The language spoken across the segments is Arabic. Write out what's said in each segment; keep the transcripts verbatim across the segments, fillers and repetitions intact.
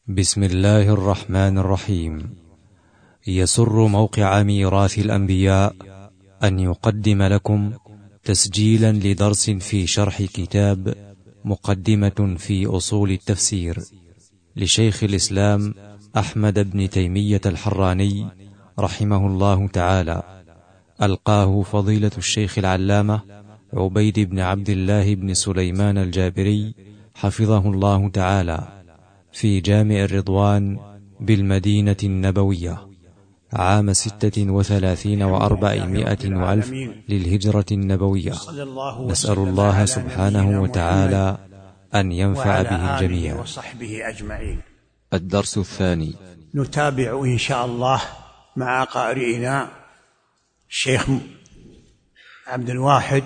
بسم الله الرحمن الرحيم. يسر موقع ميراث الأنبياء أن يقدم لكم تسجيلا لدرس في شرح كتاب مقدمة في أصول التفسير لشيخ الإسلام أحمد بن تيمية الحراني رحمه الله تعالى، ألقاه فضيلة الشيخ العلامة عبيد بن عبد الله بن سليمان الجابري حفظه الله تعالى في جامع الرضوان بالمدينة النبوية عام ستة وثلاثين وأربعمائة وألف للهجرة النبوية. نسأل الله سبحانه وتعالى أن ينفع به الجميع. وصحبه أجمعين. الدرس الثاني، نتابع إن شاء الله مع قارئنا الشيخ عبد الواحد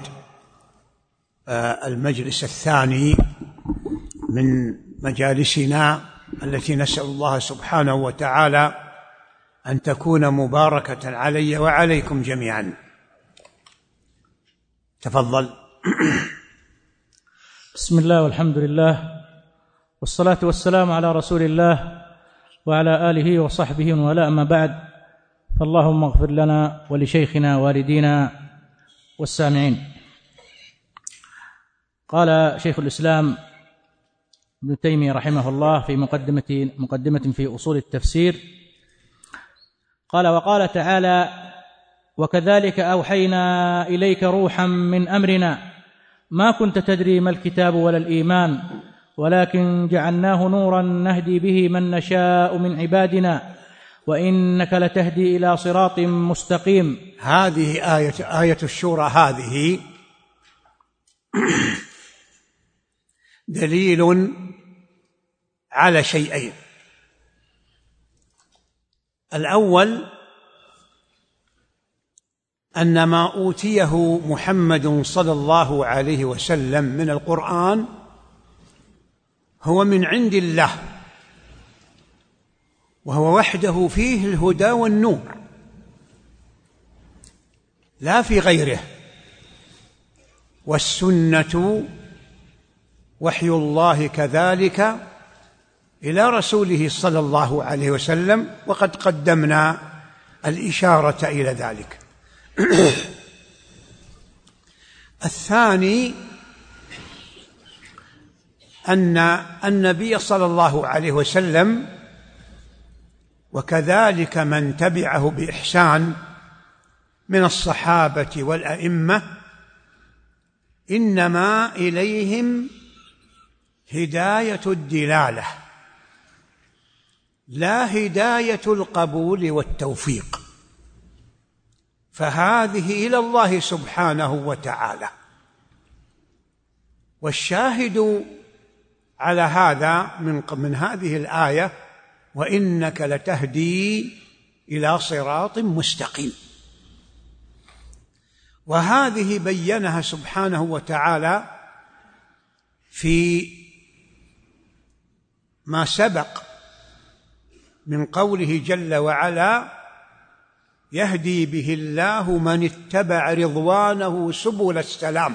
المجلس الثاني من مجالسنا التي نسأل الله سبحانه وتعالى أن تكون مباركة علي وعليكم جميعا. تفضل. بسم الله والحمد لله والصلاة والسلام على رسول الله وعلى آله وصحبه ولا أما بعد، فاللهم اغفر لنا ولشيخنا والدينا والسامعين. قال شيخ الإسلام ابن تيمية رحمه الله في مقدمة مقدمة في أصول التفسير، قال: وقال تعالى: وكذلك أوحينا إليك روحا من أمرنا ما كنت تدري ما الكتاب ولا الإيمان ولكن جعلناه نورا نهدي به من نشاء من عبادنا وإنك لتهدي إلى صراط مستقيم. هذه آية آية الشورى، هذه دليل على شيئين. الأول أن ما أوتيه محمد صلى الله عليه وسلم من القرآن هو من عند الله، وهو وحده فيه الهدى والنور لا في غيره. والسنة وحي الله كذلك إلى رسوله صلى الله عليه وسلم، وقد قدمنا الإشارة إلى ذلك. الثاني أن النبي صلى الله عليه وسلم وكذلك من تبعه بإحسان من الصحابة والأئمة إنما إليهم هداية الدلالة لا هداية القبول والتوفيق، فهذه إلى الله سبحانه وتعالى. والشاهد على هذا من من هذه الآية: وإنك لتهدي إلى صراط مستقيم. وهذه بينها سبحانه وتعالى في ما سبق من قوله جل وعلا: يهدي به الله من اتبع رضوانه سبل السلام.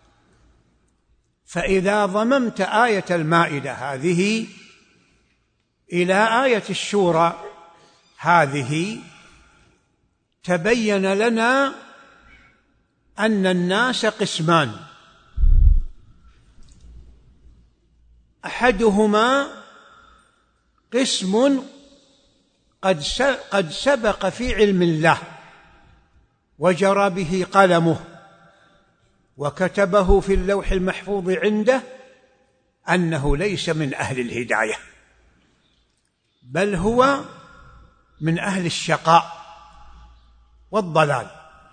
فإذا ضممت آية المائدة هذه إلى آية الشورى هذه تبين لنا أن الناس قسمان: أحدهما قسم قد سبق في علم الله وجرى به قلمه وكتبه في اللوح المحفوظ عنده أنه ليس من أهل الهداية، بل هو من أهل الشقاء والضلال.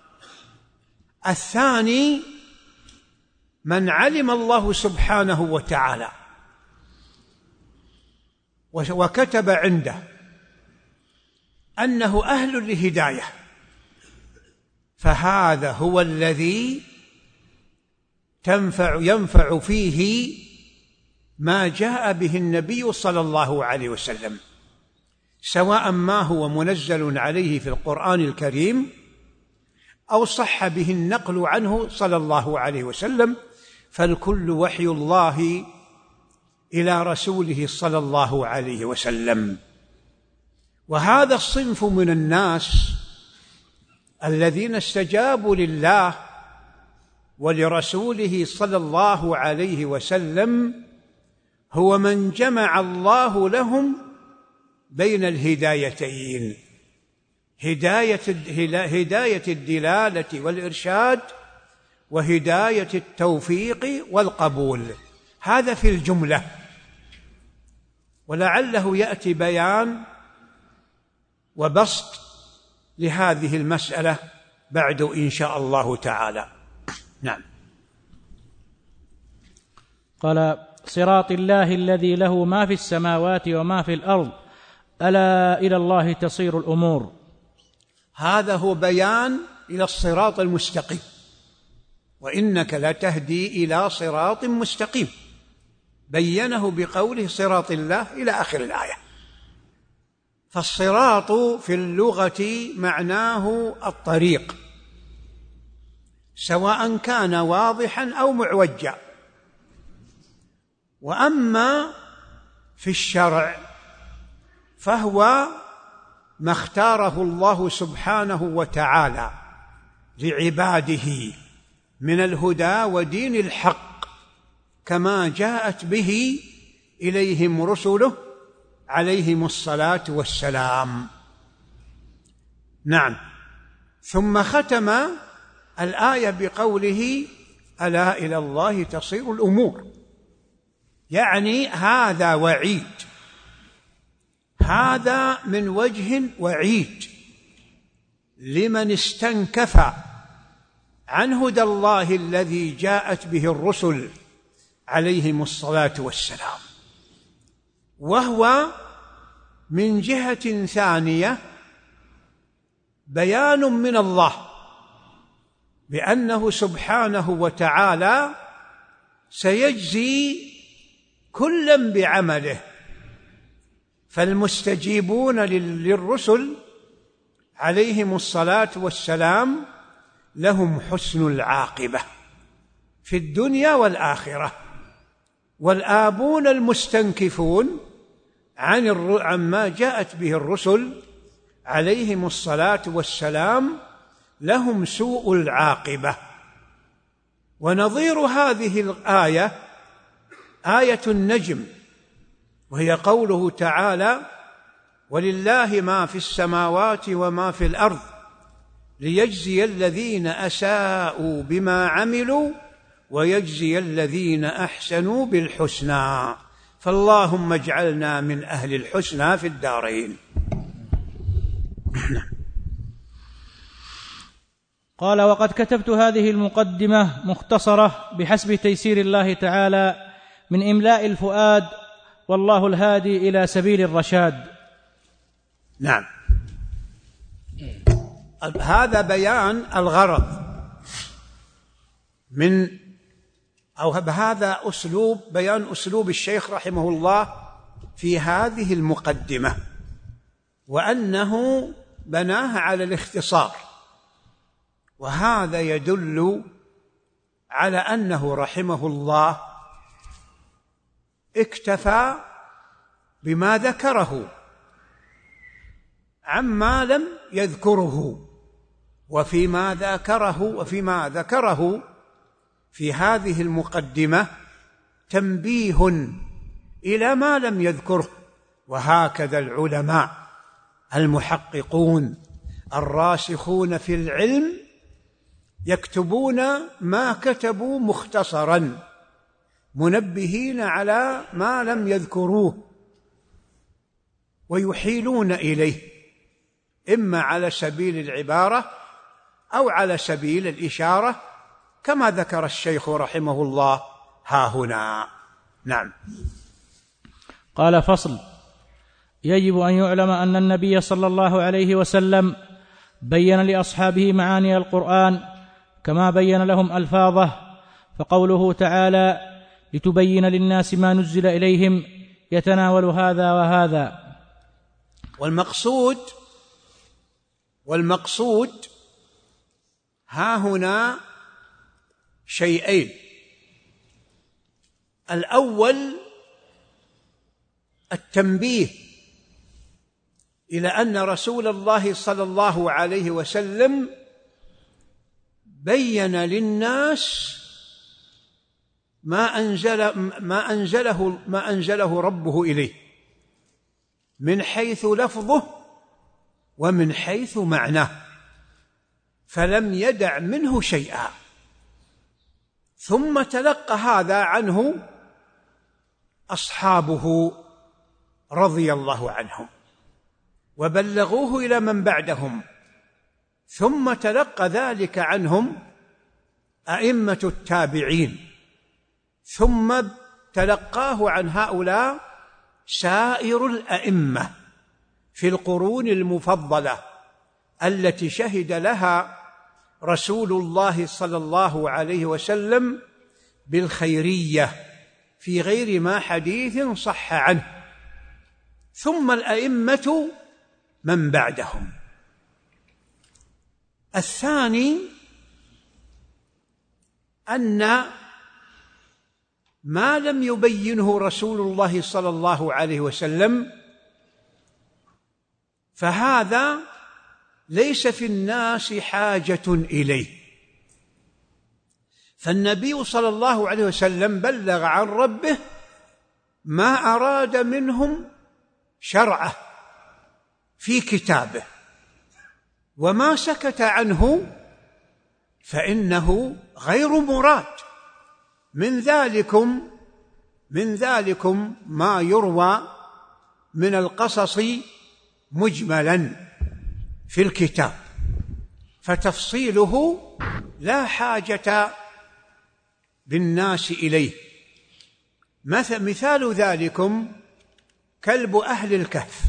الثاني من علم الله سبحانه وتعالى وكتب عنده أنه أهل لهداية، فهذا هو الذي تنفع ينفع فيه ما جاء به النبي صلى الله عليه وسلم، سواء ما هو منزل عليه في القرآن الكريم أو صح به النقل عنه صلى الله عليه وسلم، فالكل وحي الله إلى رسوله صلى الله عليه وسلم. وهذا الصنف من الناس الذين استجابوا لله ولرسوله صلى الله عليه وسلم هو من جمع الله لهم بين الهدايتين، هداية هداية الدلالة والإرشاد وهداية التوفيق والقبول. هذا في الجملة، ولعله يأتي بيان وبسط لهذه المسألة بعد إن شاء الله تعالى. نعم. قال: صراط الله الذي له ما في السماوات وما في الأرض ألا إلى الله تصير الأمور. هذا هو بيان إلى الصراط المستقيم، وإنك لتهدي إلى صراط مستقيم، بينه بقوله صراط الله إلى آخر الآية. فالصراط في اللغة معناه الطريق، سواء كان واضحا أو معوجا. وأما في الشرع فهو ما اختاره الله سبحانه وتعالى لعباده من الهدى ودين الحق، كما جاءت به إليهم رسله عليهم الصلاة والسلام. نعم. ثم ختم الآية بقوله: ألا إلى الله تصير الأمور، يعني هذا وعيد، هذا من وجه وعيد لمن استنكف عن هدى الله الذي جاءت به الرسل عليهم الصلاة والسلام. وهو من جهة ثانية بيان من الله بأنه سبحانه وتعالى سيجزي كلا بعمله، فالمستجيبون للرسل عليهم الصلاة والسلام لهم حسن العاقبة في الدنيا والآخرة، والآبون المستنكفون عن عما جاءت به الرسل عليهم الصلاة والسلام لهم سوء العاقبة. ونظير هذه الآية آية النجم، وهي قوله تعالى: ولله ما في السماوات وما في الأرض ليجزي الذين أساءوا بما عملوا ويجزي الذين أحسنوا بالحسنى. فاللهم اجعلنا من أهل الحسنى في الدارين. قال: وقد كتبت هذه المقدمة مختصرة بحسب تيسير الله تعالى من إملاء الفؤاد، والله الهادي إلى سبيل الرشاد. نعم. هذا بيان الغرض من أو هذا أسلوب بيان أسلوب الشيخ رحمه الله في هذه المقدمة، وأنه بناها على الاختصار، وهذا يدل على أنه رحمه الله اكتفى بما ذكره عما لم يذكره، وفيما ذكره وفيما ذكره في هذه المقدمة تنبيه إلى ما لم يذكره. وهكذا العلماء المحققون الراسخون في العلم يكتبون ما كتبوا مختصرا، منبهين على ما لم يذكروه، ويحيلون إليه إما على سبيل العبارة أو على سبيل الإشارة، كما ذكر الشيخ رحمه الله ها هنا. نعم. قال: فصل. يجب أن يعلم أن النبي صلى الله عليه وسلم بين لأصحابه معاني القرآن كما بين لهم ألفاظه، فقوله تعالى: لتبين للناس ما نزل إليهم يتناول هذا وهذا. والمقصود والمقصود ها هنا شيئين: الأول التنبيه إلى أن رسول الله صلى الله عليه وسلم بين للناس ما أنزل ما أنزله ما أنزله ربه إليه من حيث لفظه ومن حيث معناه، فلم يدع منه شيئا. ثم تلقى هذا عنه أصحابه رضي الله عنهم وبلغوه إلى من بعدهم، ثم تلقى ذلك عنهم أئمة التابعين، ثم تلقاه عن هؤلاء سائر الأئمة في القرون المفضلة التي شهد لها رسول الله صلى الله عليه وسلم بالخيرية في غير ما حديث صح عنه، ثم الأئمة من بعدهم. الثاني أن ما لم يبينه رسول الله صلى الله عليه وسلم فهذا ليس في الناس حاجة إليه، فالنبي صلى الله عليه وسلم بلغ عن ربه ما أراد منهم شرعه في كتابه، وما سكت عنه فإنه غير مراد. من ذلكم من ذلكم ما يروى من القصص مجملا في الكتاب، فتفصيله لا حاجة بالناس إليه. مثال ذلكم كلب أهل الكهف،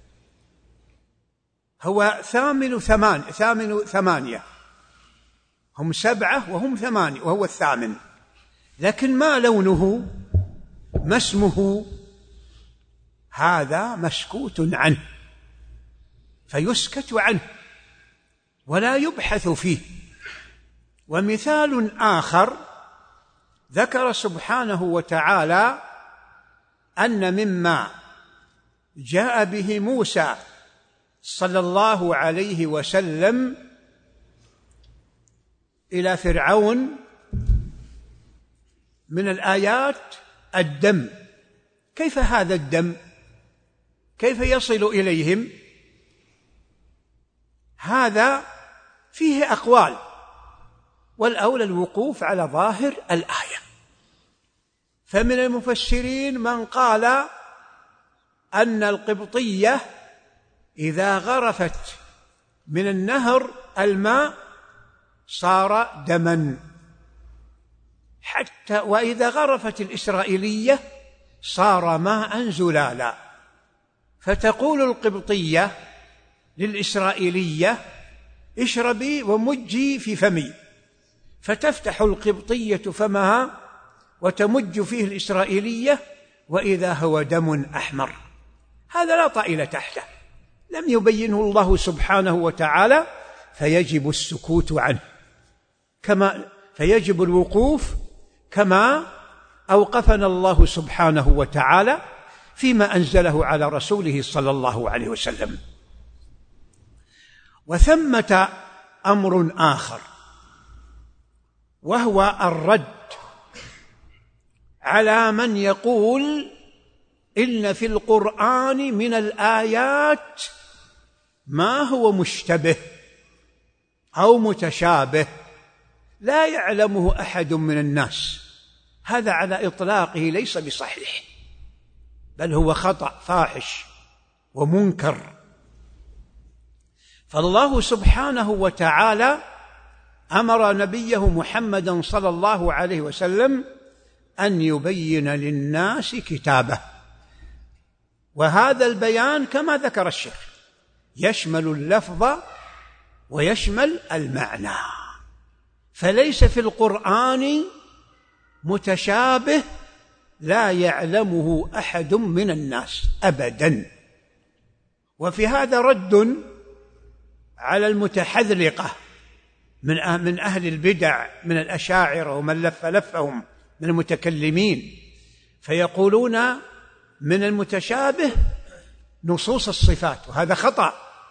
هو ثامن ثمان ثامن ثمانية، هم سبعة وهم ثمانية وهو الثامن، لكن ما لونه ما اسمه هذا مسكوت عنه، فيسكت عنه ولا يبحث فيه. ومثال آخر ذكر سبحانه وتعالى أن مما جاء به موسى صلى الله عليه وسلم إلى فرعون من الآيات الدم. كيف هذا الدم؟ كيف يصل إليهم؟ هذا فيه أقوال، والأولى الوقوف على ظاهر الآية. فمن المفسرين من قال أن القبطية إذا غرفت من النهر الماء صار دما، حتى وإذا غرفت الإسرائيلية صار ماء زلالا. فتقول القبطية للإسرائيلية اشربي ومجي في فمي، فتفتح القبطية فمها وتمج فيه الإسرائيلية وإذا هو دم أحمر. هذا لا طائل تحته، لم يبينه الله سبحانه وتعالى، فيجب السكوت عنه، كما فيجب الوقوف كما أوقفنا الله سبحانه وتعالى فيما أنزله على رسوله صلى الله عليه وسلم. وثمة أمر آخر، وهو الرد على من يقول إن في القرآن من الآيات ما هو مشتبه أو متشابه لا يعلمه أحد من الناس. هذا على إطلاقه ليس بصحيح، بل هو خطأ فاحش ومنكر. فالله سبحانه وتعالى أمر نبيه محمدا صلى الله عليه وسلم أن يبين للناس كتابه، وهذا البيان كما ذكر الشيخ يشمل اللفظ ويشمل المعنى، فليس في القرآن متشابه لا يعلمه أحد من الناس أبدا. وفي هذا رد على المتحذلقة من أهل البدع من الأشاعرة ومن لف لفهم من المتكلمين، فيقولون من المتشابه نصوص الصفات، وهذا خطأ.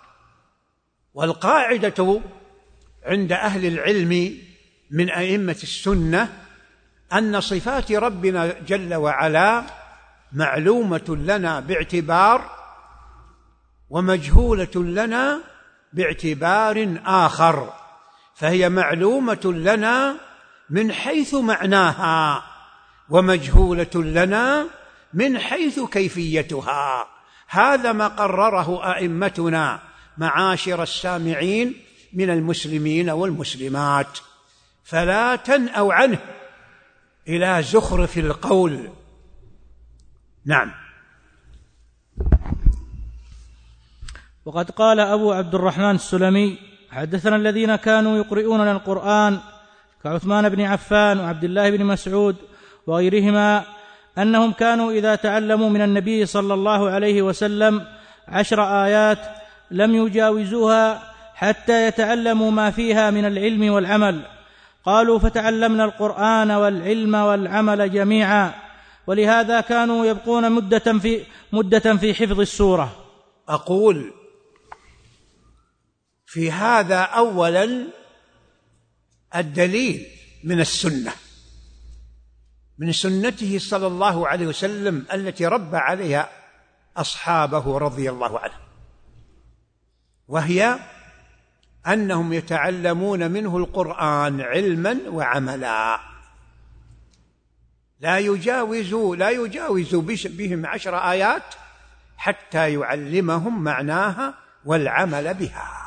والقاعدة عند أهل العلم من أئمة السنة أن صفات ربنا جل وعلا معلومة لنا باعتبار ومجهولة لنا باعتبار آخر، فهي معلومة لنا من حيث معناها ومجهولة لنا من حيث كيفيتها. هذا ما قرره أئمتنا معاشر السامعين من المسلمين والمسلمات، فلا تنأوا عنه إلى زخرف القول. نعم. وقد قال أبو عبد الرحمن السلمي: حدثنا الذين كانوا يقرؤوننا القرآن كعثمان بن عفان وعبد الله بن مسعود وغيرهما أنهم كانوا إذا تعلموا من النبي صلى الله عليه وسلم عشر آيات لم يجاوزوها حتى يتعلموا ما فيها من العلم والعمل. قالوا: فتعلمنا القرآن والعلم والعمل جميعا، ولهذا كانوا يبقون مدة في, مدة في حفظ السورة. أقول في هذا أولا الدليل من السنة، من سنته صلى الله عليه وسلم التي ربى عليها أصحابه رضي الله عنهم، وهي أنهم يتعلمون منه القرآن علما وعملا، لا يجاوز لا يجاوز بهم عشر آيات حتى يعلمهم معناها والعمل بها.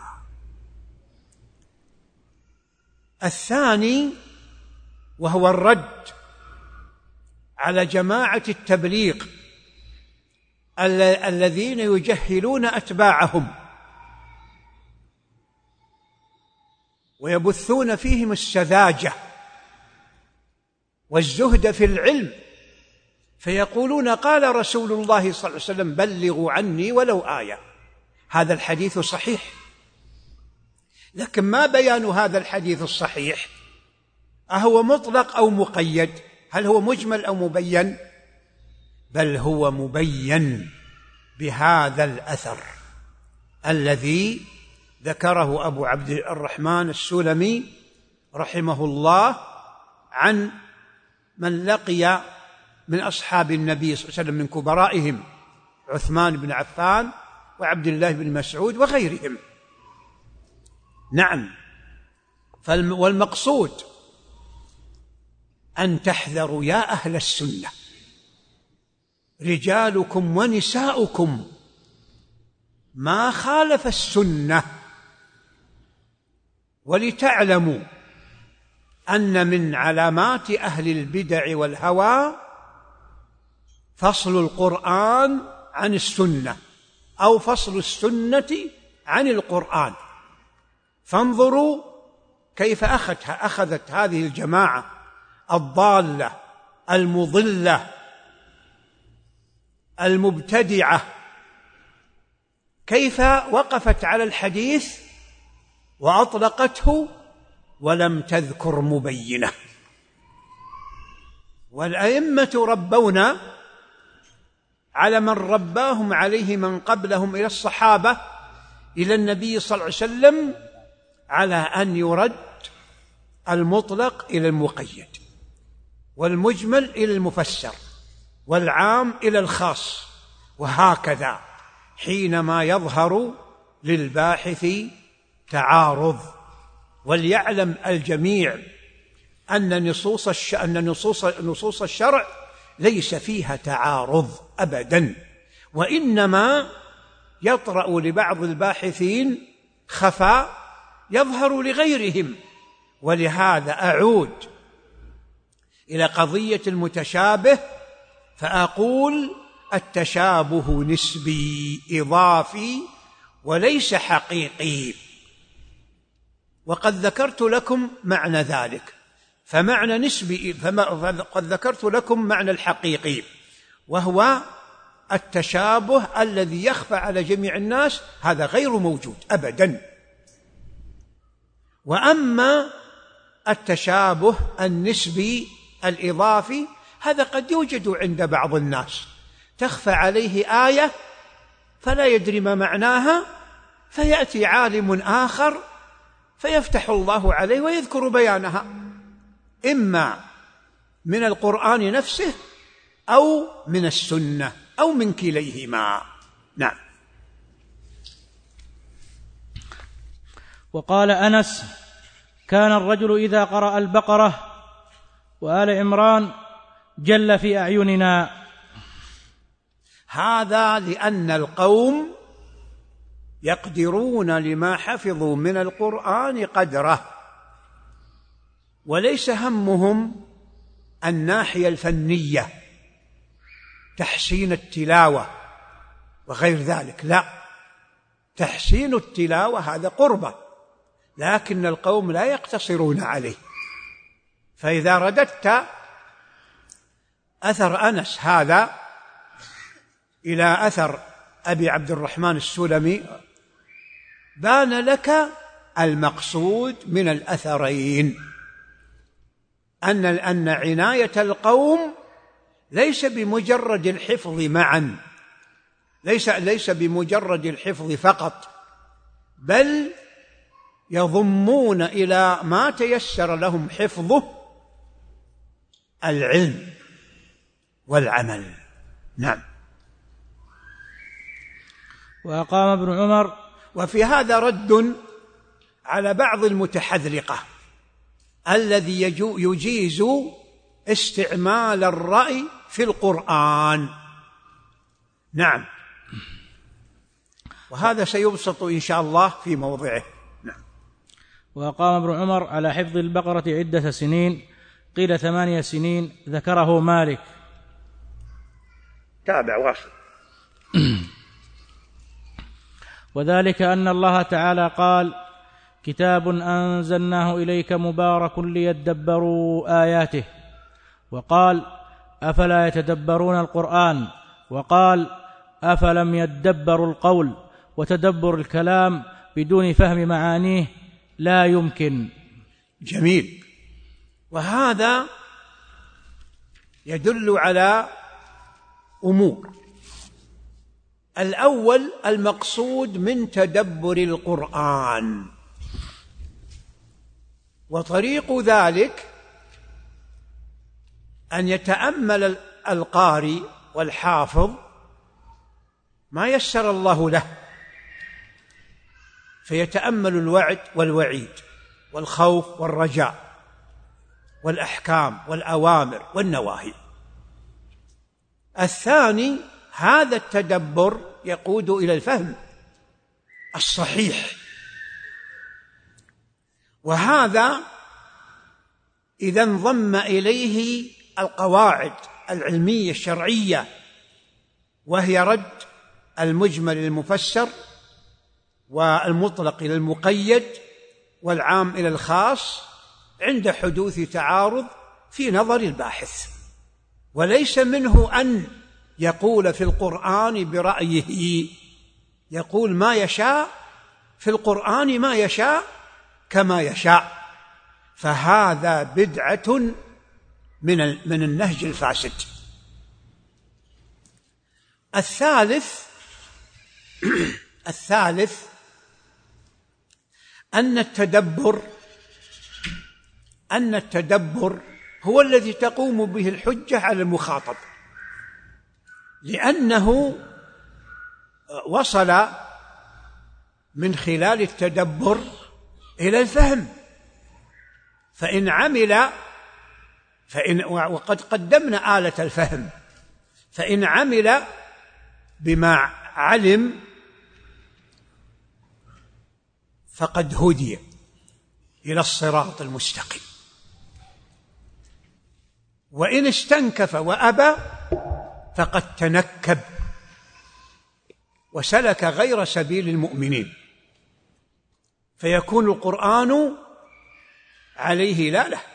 الثاني وهو الرد على جماعة التبليغ الذين يجهلون أتباعهم ويبثون فيهم السذاجة والزهد في العلم، فيقولون: قال رسول الله صلى الله عليه وسلم: بلغوا عني ولو آية. هذا الحديث صحيح، لكن ما بيان هذا الحديث الصحيح؟ أهو مطلق أو مقيد؟ هل هو مجمل أو مبين؟ بل هو مبين بهذا الأثر الذي ذكره أبو عبد الرحمن السلمي رحمه الله عن من لقي من أصحاب النبي صلى الله عليه وسلم من كبرائهم عثمان بن عفان وعبد الله بن مسعود وغيرهم. نعم. والمقصود أن تحذروا يا أهل السنة، رجالكم ونساؤكم، ما خالف السنة، ولتعلموا أن من علامات أهل البدع والهوى فصل القرآن عن السنة أو فصل السنة عن القرآن. فانظروا كيف أخذت, أخذت هذه الجماعة الضالة المضلة المبتدعة، كيف وقفت على الحديث وأطلقته ولم تذكر مبينة. والأئمة ربونا على من رباهم عليه من قبلهم إلى الصحابة إلى النبي صلى الله عليه وسلم على أن يرد المطلق إلى المقيد، والمجمل إلى المفسر، والعام إلى الخاص، وهكذا حينما يظهر للباحث تعارض. وليعلم الجميع أن نصوص الش... أن نصوص نصوص الشرع ليس فيها تعارض أبدا، وإنما يطرأ لبعض الباحثين خفاء يظهر لغيرهم. ولهذا أعود إلى قضية المتشابه فأقول: التشابه نسبي إضافي وليس حقيقي، وقد ذكرت لكم معنى ذلك. فمعنى نسبي فقد ذكرت لكم معنى الحقيقي، وهو التشابه الذي يخفى على جميع الناس، هذا غير موجود أبدا. وأما التشابه النسبي الإضافي هذا قد يوجد عند بعض الناس، تخفى عليه آية فلا يدري ما معناها، فيأتي عالم آخر فيفتح الله عليه ويذكر بيانها، إما من القرآن نفسه أو من السنة أو من كليهما. نعم. وقال أنس: كان الرجل إذا قرأ البقرة وآل عمران جل في أعيننا. هذا لأن القوم يقدرون لما حفظوا من القرآن قدره، وليس همهم الناحية الفنية تحسين التلاوة وغير ذلك، لا، تحسين التلاوة هذا قربة، لكن القوم لا يقتصرون عليه. فإذا رددت أثر أنس هذا إلى أثر أبي عبد الرحمن السلمي بان لك المقصود من الأثرين، أن أن عناية القوم ليس بمجرد الحفظ معا، ليس ليس بمجرد الحفظ فقط، بل يضمون إلى ما تيسر لهم حفظه العلم والعمل. نعم. وأقام ابن عمر. وفي هذا رد على بعض المتحذلقة الذي يجيز استعمال الرأي في القرآن. نعم، وهذا سيبسط إن شاء الله في موضعه. نعم. وأقام ابن عمر على حفظ البقرة عدة سنين، قيل ثمانية سنين، ذكره مالك. تابع واصل. وذلك أن الله تعالى قال: كتاب أنزلناه إليك مبارك ليدبروا آياته، وقال: أفلا يتدبرون القرآن، وقال: أفلم يدبروا القول. وتدبر الكلام بدون فهم معانيه لا يمكن. جميل. وهذا يدل على أمور. الأول المقصود من تدبر القرآن، وطريق ذلك أن يتأمل القارئ والحافظ ما يسر الله له، فيتأمل الوعد والوعيد والخوف والرجاء والأحكام والأوامر والنواهي. الثاني هذا التدبر يقود إلى الفهم الصحيح، وهذا إذا انضم إليه القواعد العلمية الشرعية، وهي رد المجمل للمفسر، والمطلق إلى المقيد، والعام إلى الخاص، عند حدوث تعارض في نظر الباحث. وليس منه أن يقول في القرآن برأيه، يقول ما يشاء في القرآن، ما يشاء كما يشاء، فهذا بدعة من من النهج الفاسد. الثالث الثالث أن التدبر أن التدبر هو الذي تقوم به الحجة على المخاطب، لأنه وصل من خلال التدبر إلى الفهم. فإن عمل فإن وقد قدمنا آلة الفهم، فإن عمل بما علم فقد هدي إلى الصراط المستقيم، وإن استنكف وأبى فقد تنكب وسلك غير سبيل المؤمنين، فيكون القرآن عليه لا له.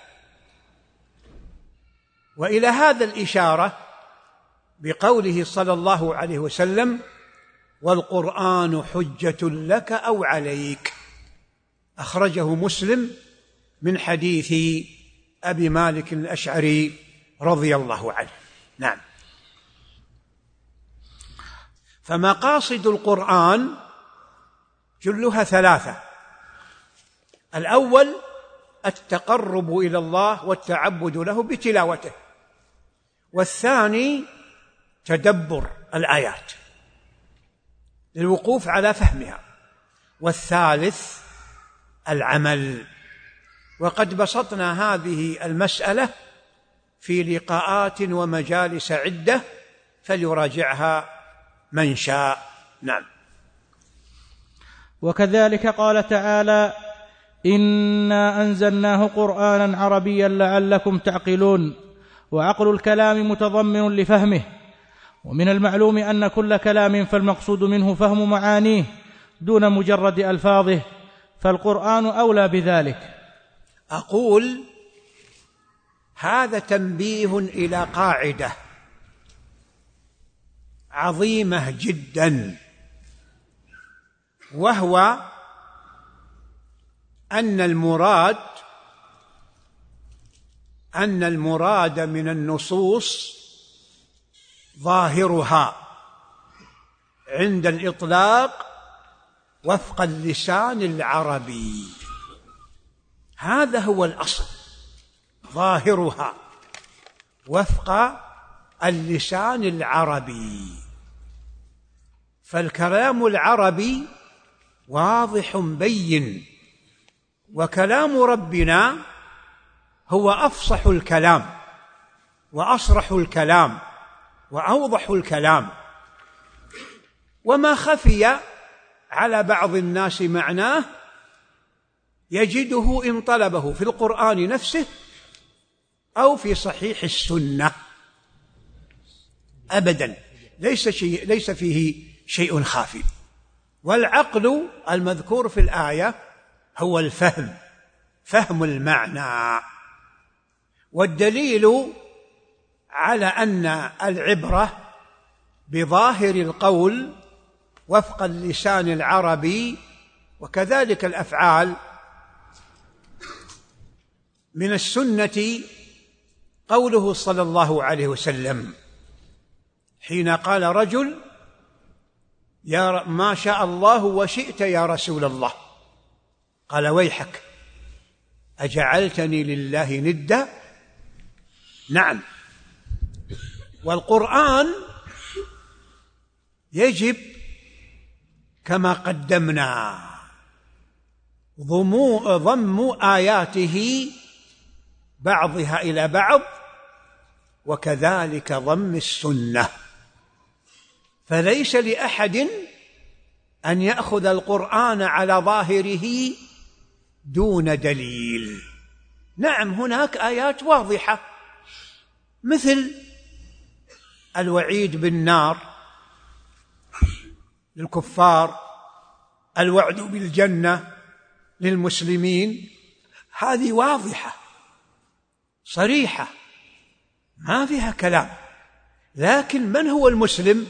وإلى هذا الإشارة بقوله صلى الله عليه وسلم: والقرآن حجة لك أو عليك، أخرجه مسلم من حديث أبي مالك الأشعري رضي الله عنه. نعم. فمقاصد القرآن جلها ثلاثة: الأول التقرب إلى الله والتعبد له بتلاوته، والثاني تدبر الآيات للوقوف على فهمها، والثالث العمل. وقد بسطنا هذه المسألة في لقاءات ومجالس عدة، فليراجعها من شاء. نعم. وكذلك قال تعالى: إنا أنزلناه قرآنا عربيا لعلكم تعقلون. وعقل الكلام متضمن لفهمه، ومن المعلوم أن كل كلام فالمقصود منه فهم معانيه دون مجرد ألفاظه، فالقرآن أولى بذلك. أقول هذا تنبيه إلى قاعدة عظيمة جدا، وهو أن المراد أن المراد من النصوص ظاهرها عند الإطلاق وفق اللسان العربي. هذا هو الأصل، ظاهرها وفق اللسان العربي. فالكلام العربي واضح بين، وكلام ربنا هو أفصح الكلام وأصرح الكلام وأوضح الكلام، وما خفي على بعض الناس معناه يجده إن طلبه في القرآن نفسه أو في صحيح السنة. أبدا ليس شيء ليس فيه شيء خافي. والعقل المذكور في الآية هو الفهم، فهم المعنى. والدليل على أن العبرة بظاهر القول وفق اللسان العربي، وكذلك الأفعال من السنة قوله صلى الله عليه وسلم حين قال رجل: يا ما شاء الله وشئت يا رسول الله، قال: ويحك أجعلتني لله ندا؟ نعم. والقرآن يجب كما قدمنا ضم آياته بعضها إلى بعض، وكذلك ضم السنة. فليس لأحد أن يأخذ القرآن على ظاهره دون دليل. نعم، هناك آيات واضحة مثل الوعيد بالنار للكفار، الوعد بالجنة للمسلمين، هذه واضحة صريحة ما فيها كلام. لكن من هو المسلم؟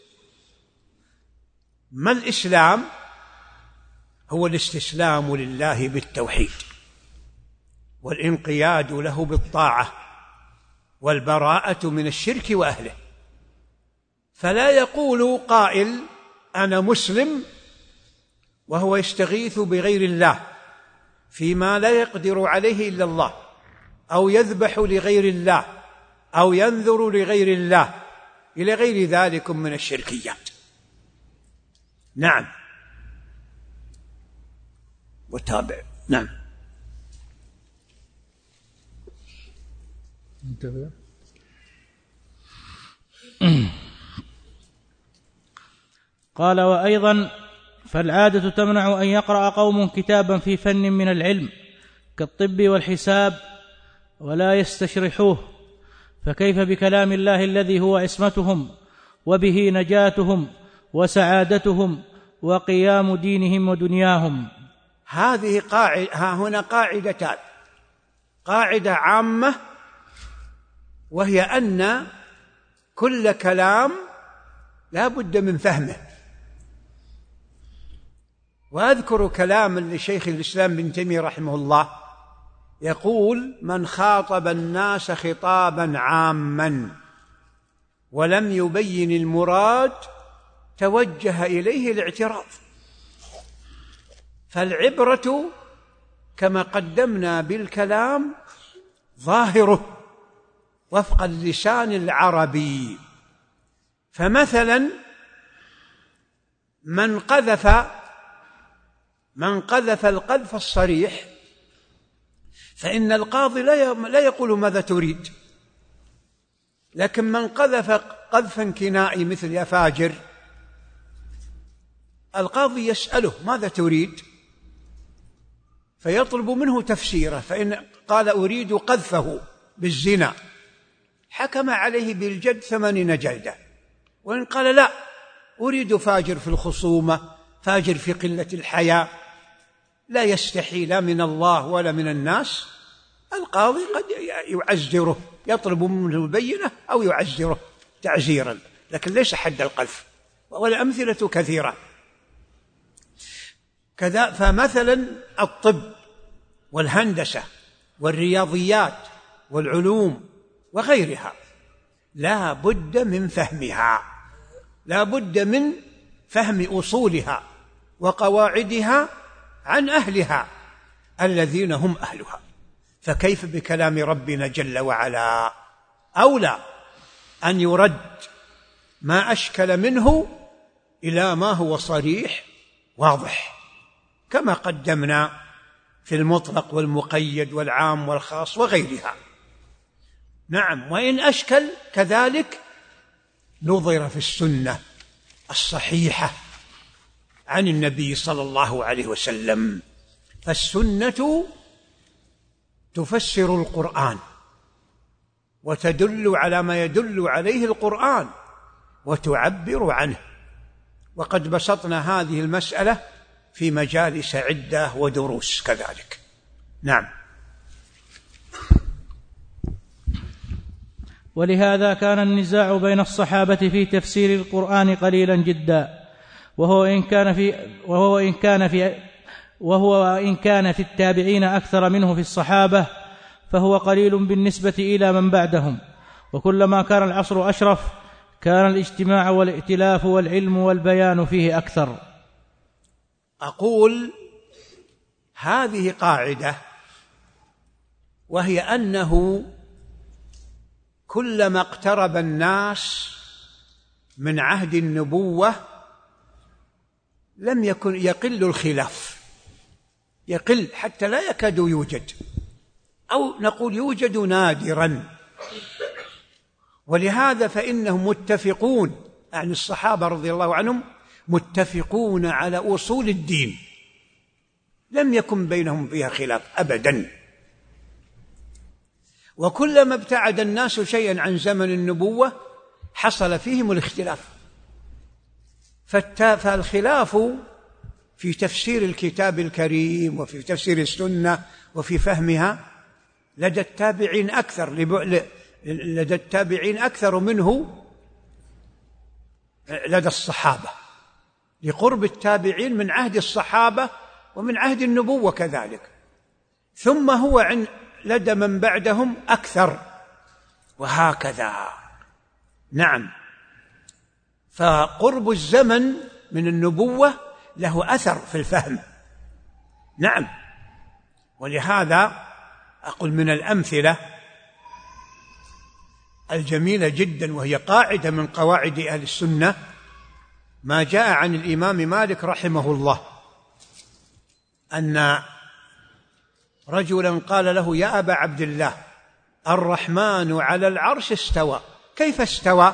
ما الإسلام؟ هو الاستسلام لله بالتوحيد، والانقياد له بالطاعة، والبراءة من الشرك وأهله. فلا يقول قائل أنا مسلم وهو يستغيث بغير الله فيما لا يقدر عليه إلا الله، أو يذبح لغير الله، أو ينذر لغير الله، إلى غير ذلك من الشركيات. نعم. وتابع. نعم. قال: وأيضا فالعادة تمنع أن يقرأ قوم كتابا في فن من العلم كالطب والحساب ولا يستشرحوه، فكيف بكلام الله الذي هو عصمتهم وبه نجاتهم وسعادتهم وقيام دينهم ودنياهم؟ هذه قاعدة، ها هنا قاعدتان: قاعدة عامة وهي أن كل كلام لا بد من فهمه. وأذكر كلام لشيخ الإسلام ابن تيمية رحمه الله يقول: من خاطب الناس خطابا عاما ولم يبين المراد توجه إليه الاعتراض. فالعبرة كما قدمنا بالكلام ظاهره وفق اللسان العربي. فمثلا من قذف من قذف القذف الصريح فإن القاضي لا يقول ماذا تريد، لكن من قذف قذفا كنائي مثل يا فاجر القاضي يسأله ماذا تريد، فيطلب منه تفسيره. فإن قال أريد قذفه بالزنا حكم عليه بالجد ثمانين جلدة. وإن قال لا أريد فاجر في الخصومة، فاجر في قلة الحياء، لا يستحي لا من الله ولا من الناس، القاضي قد يعزره، يطلب منه البينة أو يعزره تعزيرا، لكن ليس حد القذف. والأمثلة كثيرة كذا. فمثلا الطب والهندسة والرياضيات والعلوم وغيرها لا بد من فهمها، لا بد من فهم أصولها وقواعدها عن أهلها الذين هم أهلها. فكيف بكلام ربنا جل وعلا؟ أولى أن يرد ما أشكل منه إلى ما هو صريح واضح، كما قدمنا في المطلق والمقيد والعام والخاص وغيرها. نعم، وإن أشكل كذلك نظر في السنة الصحيحة عن النبي صلى الله عليه وسلم. فالسنة تفسر القرآن وتدل على ما يدل عليه القرآن وتعبر عنه، وقد بسطنا هذه المسألة في مجالس عدة ودروس كذلك. نعم. ولهذا كان النزاع بين الصحابة في تفسير القرآن قليلا جدا، وهو إن كان في وهو إن كان في وهو إن كان في التابعين أكثر منه في الصحابة، فهو قليل بالنسبة إلى من بعدهم. وكلما كان العصر أشرف كان الاجتماع والائتلاف والعلم والبيان فيه أكثر. أقول هذه قاعدة، وهي أنه كلما اقترب الناس من عهد النبوة لم يكن يقل الخلاف، يقل حتى لا يكاد يوجد، أو نقول يوجد نادرا. ولهذا فإنهم متفقون، يعني الصحابة رضي الله عنهم متفقون على أصول الدين، لم يكن بينهم فيها خلاف أبدا. وكلما ابتعد الناس شيئا عن زمن النبوة حصل فيهم الاختلاف. فالخلاف في تفسير الكتاب الكريم وفي تفسير السنة وفي فهمها لدى التابعين أكثر لدى التابعين أكثر منه لدى الصحابة، لقرب التابعين من عهد الصحابة ومن عهد النبوة كذلك. ثم هو عن لدى من بعدهم أكثر، وهكذا. نعم، فقرب الزمن من النبوة له أثر في الفهم. نعم، ولهذا أقول من الأمثلة الجميلة جدا، وهي قاعدة من قواعد أهل السنة، ما جاء عن الإمام مالك رحمه الله أن رجلا قال له: يا أبا عبد الله، الرحمن على العرش استوى، كيف استوى؟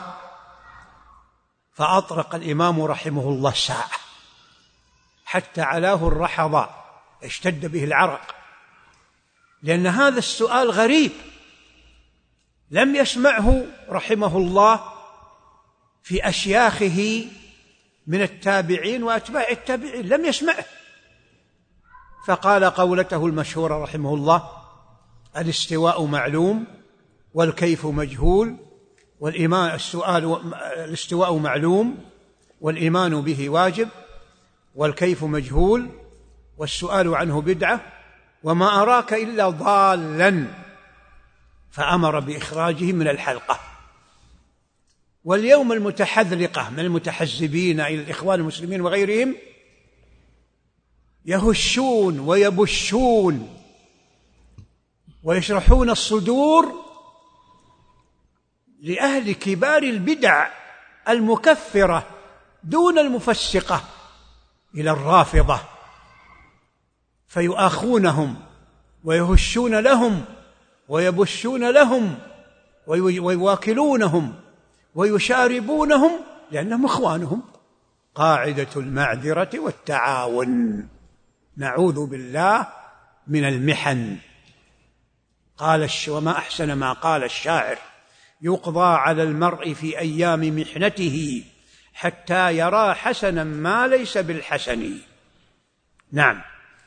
فأطرق الإمام رحمه الله ساعة حتى علاه الرحضاء، اشتد به العرق، لأن هذا السؤال غريب لم يسمعه رحمه الله في أشياخه من التابعين وأتباع التابعين، لم يسمعه. فقال قولته المشهورة رحمه الله: الاستواء معلوم والكيف مجهول، والإيمان السؤال الاستواء معلوم والإيمان به واجب، والكيف مجهول والسؤال عنه بدعة، وما أراك إلا ضالا، فأمر بإخراجه من الحلقة. واليوم المتحذلقة من المتحزبين إلى الإخوان المسلمين وغيرهم يهشون ويبشون ويشرحون الصدور لأهل كبار البدع المكفرة دون المفسقة إلى الرافضة، فيؤاخونهم ويهشون لهم ويبشون لهم ويواكلونهم ويشاربونهم لأنهم إخوانهم. قاعدة المعذرة والتعاون، نعوذ بالله من المحن. قال وما أحسن ما قال الشاعر: يقضى على المرء في أيام محنته حتى يرى حسنا ما ليس بالحسن. نعم.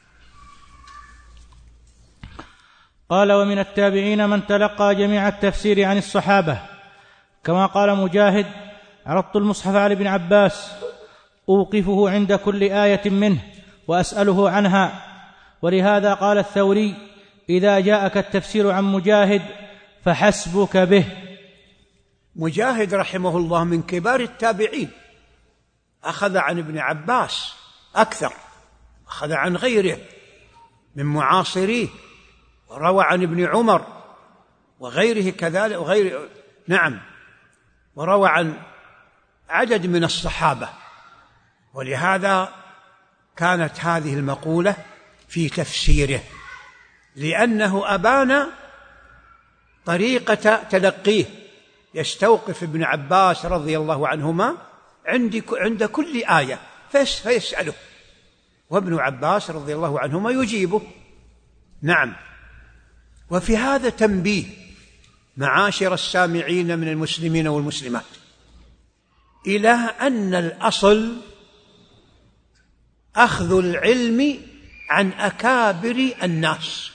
قال: ومن التابعين من تلقى جميع التفسير عن الصحابة، كما قال مجاهد: عرضت المصحف على ابن عباس أوقفه عند كل آية منه وأسأله عنها. ولهذا قال الثوري: إذا جاءك التفسير عن مجاهد فحسبك به. مجاهد رحمه الله من كبار التابعين، أخذ عن ابن عباس أكثر، أخذ عن غيره من معاصريه، وروى عن ابن عمر وغيره كذلك وغير نعم وروى عن عدد من الصحابة. ولهذا كانت هذه المقولة في تفسيره، لأنه أبان طريقة تلقيه. يستوقف ابن عباس رضي الله عنهما عند كل آية فيسأله، وابن عباس رضي الله عنهما يجيبه. نعم. وفي هذا تنبيه معاشر السامعين من المسلمين والمسلمات إلى أن الأصل أخذ العلم عن أكابر الناس.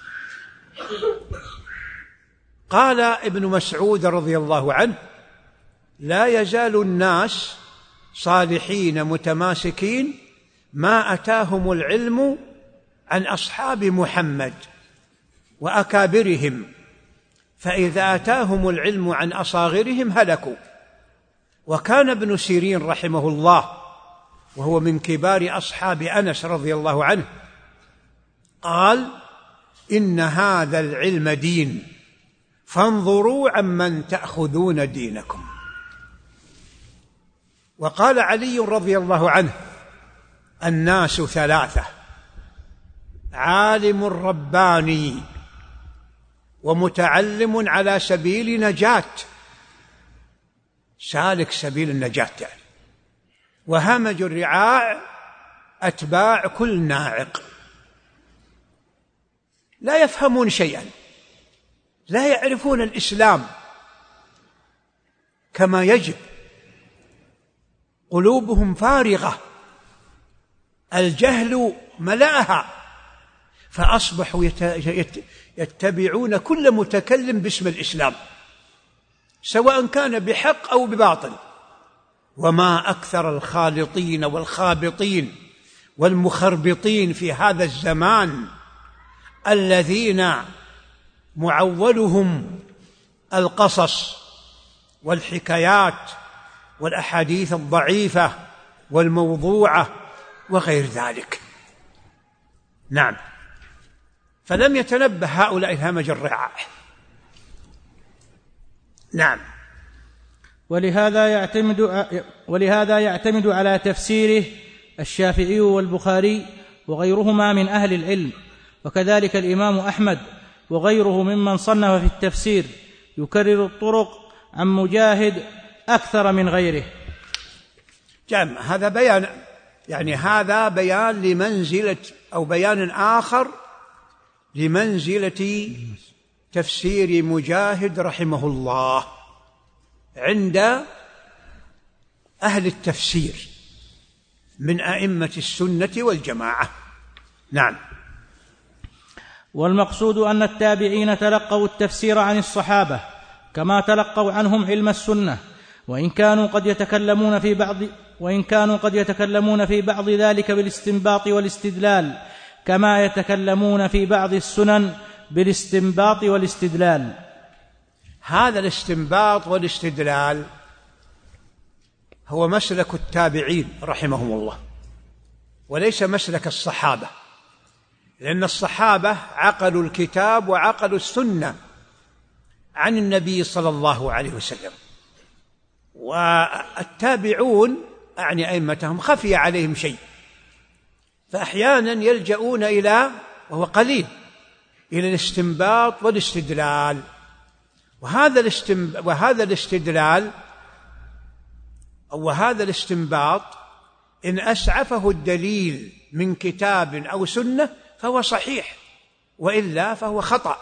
قال ابن مسعود رضي الله عنه: لا يزال الناس صالحين متماسكين ما أتاهم العلم عن أصحاب محمد وأكابرهم، فإذا أتاهم العلم عن أصاغرهم هلكوا. وكان ابن سيرين رحمه الله وهو من كبار أصحاب أنس رضي الله عنه قال: إن هذا العلم دين، فانظروا عمن تأخذون دينكم. وقال علي رضي الله عنه: الناس ثلاثة: عالم رباني، ومتعلم على سبيل نجاة، سالك سبيل النجاة يعني، وهمج الرعاع، أتباع كل ناعق. لا يفهمون شيئا، لا يعرفون الإسلام كما يجب، قلوبهم فارغة، الجهل ملأها، فأصبحوا يتبعون كل متكلم باسم الإسلام سواء كان بحق أو بباطل. وما أكثر الخالطين والخابطين والمخربطين في هذا الزمان الذين معولهم القصص والحكايات والأحاديث الضعيفة والموضوعة وغير ذلك. نعم. فلم يتنبه هؤلاء الهمج الرعاع. نعم. ولهذا يعتمد ولهذا يعتمد على تفسيره الشافعي والبخاري وغيرهما من أهل العلم، وكذلك الإمام أحمد وغيره ممن صنف في التفسير يكرر الطرق عن مجاهد أكثر من غيره. جمع هذا بيان، يعني هذا بيان لمنزلة أو بيان آخر لمنزلة تفسير مجاهد رحمه الله عند أهل التفسير من أئمة السنة والجماعة. نعم. والمقصود أن التابعين تلقوا التفسير عن الصحابة كما تلقوا عنهم علم السنة، وإن كانوا قد يتكلمون في بعض وإن كانوا قد يتكلمون في بعض ذلك بالاستنباط والاستدلال، كما يتكلمون في بعض السنن بالاستنباط والاستدلال. هذا الاستنباط والاستدلال هو مسلك التابعين رحمهم الله، وليس مسلك الصحابة، لأن الصحابة عقلوا الكتاب وعقلوا السنة عن النبي صلى الله عليه وسلم، والتابعون أعني أئمتهم خفي عليهم شيء، فأحيانا يلجؤون إلى، وهو قليل، إلى الاستنباط والاستدلال، وهذا الاستنب... وهذا الاستدلال أو وهذا الاستنباط إن أسعفه الدليل من كتاب أو سنة فهو صحيح، وإلا فهو خطأ.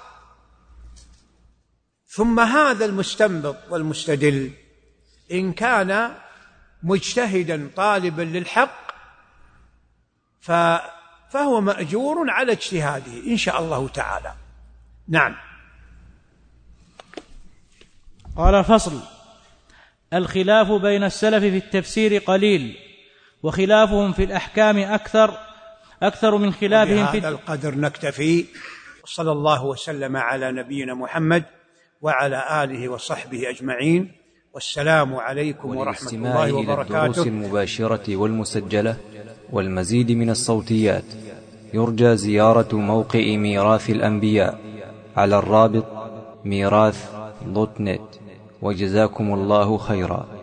ثم هذا المستنبط والمستدل إن كان مجتهدا طالبا للحق فهو مأجور على اجتهاده إن شاء الله تعالى. نعم. قال: فصل: الخلاف بين السلف في التفسير قليل، وخلافهم في الأحكام أكثر أكثر من خلافهم في هذا القدر نكتفي، صلى الله وسلم على نبينا محمد وعلى آله وصحبه أجمعين، والسلام عليكم ورحمة الله وبركاته. إلى الدروس المباشرة والمسجلة والمزيد من الصوتيات يرجى زيارة موقع ميراث الأنبياء على الرابط ميراث دوت نت، وجزاكم الله خيرا.